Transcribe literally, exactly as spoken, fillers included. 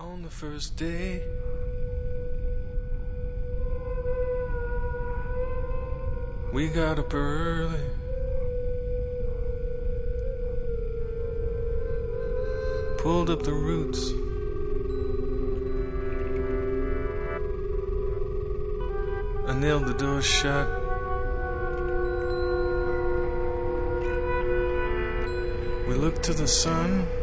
On the first day, we got up early. Pulled up the roots. I nailed the door shut. We looked to the sun.